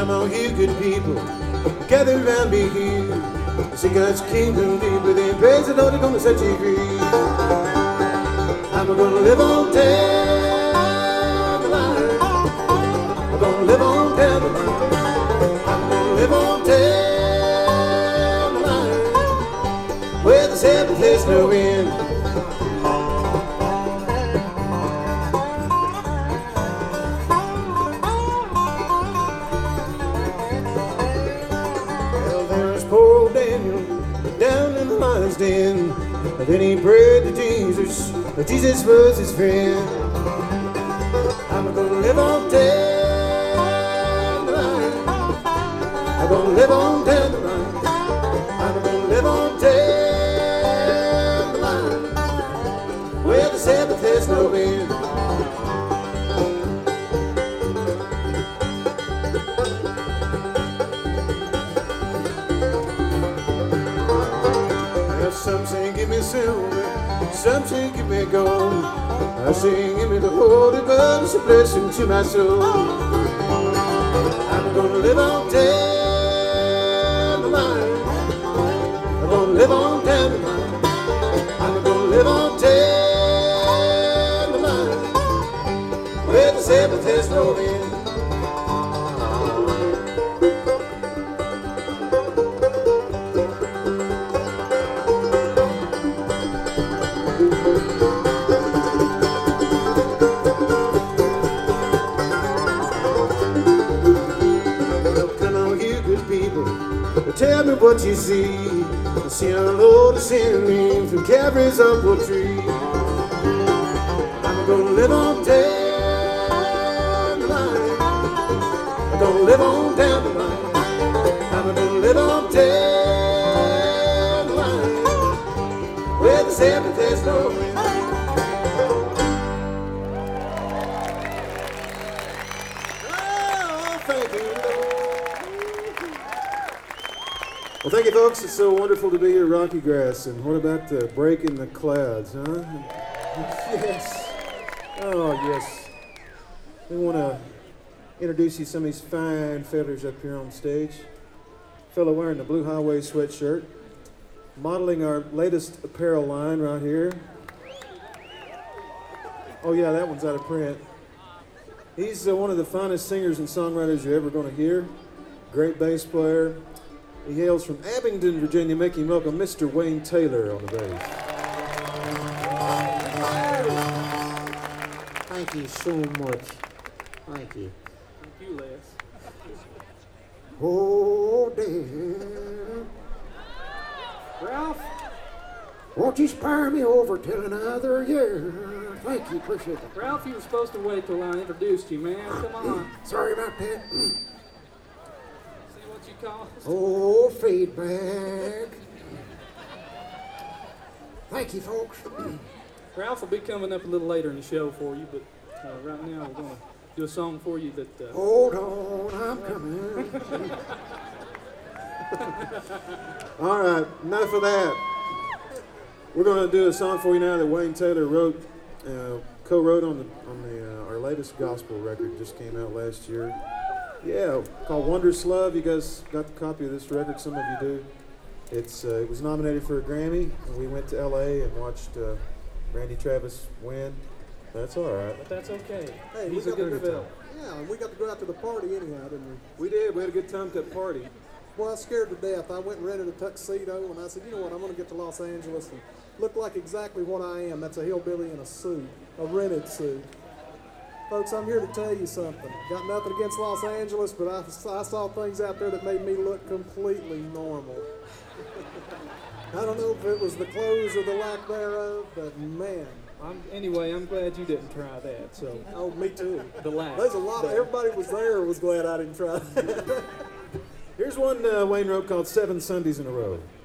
Come on, you good people, gather around me here. See God's kingdom deep within. Praise the Lord, He's gonna set you free. I'm gonna live on down the line. I'm gonna live on down the line. I'm gonna live on down the line. Where the Sabbath is no end. Down in the lion's den, and then he prayed to Jesus, but Jesus was his friend. I'm gonna live on down the line. I'm gonna live on down the line. I'm gonna live on down the line, where the Sabbath has no end. Some say give me silver, some say give me gold. I say give me the Holy Bible, it's a blessing to my soul. I'm gonna live on down the line. I'm gonna live on down the line. I'm gonna live on down the line, where the Sabbath has no end. Tell me what you see. I see a load of sin from Calvary's apple tree. I'm gonna live on down the line. I'm gonna live on down the line. I'm gonna live on down the line, where the Sabbath has no end. Oh, thank you, Lord. Well, thank you, folks. It's so wonderful to be here at Rocky Grass. And what about the break in the clouds, huh? Yes. Oh, yes. We want to introduce you to some of these fine fellas up here on stage. Fellow wearing the Blue Highway sweatshirt, modeling our latest apparel line right here. Oh, yeah, that one's out of print. He's one of the finest singers and songwriters you're ever going to hear. Great bass player. He hails from Abingdon, Virginia. Make him welcome Mr. Wayne Taylor on the bass. Thank you so much. Thank you. Thank you, Les. Oh, dear. Ralph? Won't you spare me over till another year? Thank you, appreciate it. Ralph, you were supposed to wait till I introduced you, man. Come on. Sorry about that. Cost. Oh, feedback. Thank you, folks. Ralph will be coming up a little later in the show for you, but right now we're going to do a song for you that... Hold on, I'm coming. All right, enough of that. We're going to do a song for you now that Wayne Taylor wrote, co-wrote on our latest gospel record, just came out last year. Yeah, called Wondrous Love. You guys got the copy of this record, some of you do. It was nominated for a Grammy, and we went to L.A. and watched Randy Travis win. That's all right. But that's okay. Hey, he's a good fella. Yeah, we got to go out to the party anyhow, didn't we? We did. We had a good time at that party. Well, I was scared to death. I went and rented a tuxedo, and I said, you know what, I'm going to get to Los Angeles and look like exactly what I am. That's a hillbilly in a suit, a rented suit. Folks, I'm here to tell you something. Got nothing against Los Angeles, but I saw things out there that made me look completely normal. I don't know if it was the clothes or the lack thereof, but man. Anyway, I'm glad you didn't try that. So. Oh, me too. The lack. There's a lot of, everybody was there was glad I didn't try that. Here's one Wayne wrote called 7 Sundays in a Row.